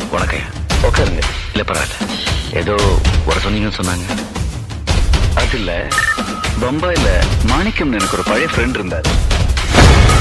வணக்கம். உட்காருங்க. இல்ல பரவாயில்ல, ஏதோ வர சொன்னீங்கன்னு சொன்னாங்க. அது இல்ல, பம்பாயில மாணிக்கம் எனக்கு ஒரு பழைய ஃப்ரெண்ட் இருந்தாரு.